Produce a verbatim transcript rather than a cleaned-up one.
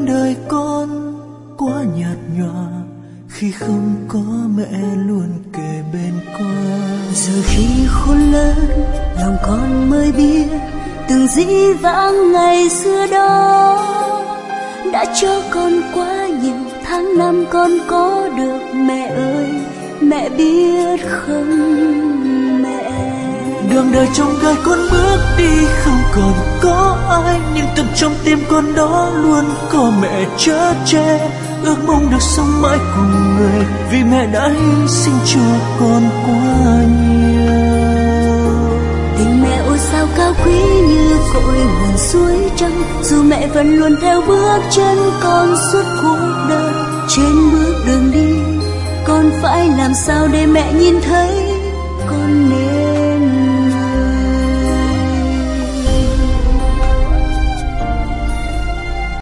đời con quá nhạt nhòa khi không có mẹ luôn kề bên con. Rồi khi khôn lớn lòng con mới biết từng dĩ vãng ngày xưa đó đã cho con quá nhiều tháng năm con có được. Mẹ ơi mẹ biết không mẹ, đường đời trong gai con bước đi không còn có ai, nhưng tận trong tim con đó luôn có mẹ chở che. Ước mong được sống mãi cùng người vì mẹ đã hy sinh cho con quá nhiều. Tình mẹ ôi sao cao quý như cội nguồn suối trắng, dù mẹ vẫn luôn theo bước chân con suốt cuộc đời. Trên bước đường đi con phải làm sao để mẹ nhìn thấy con nên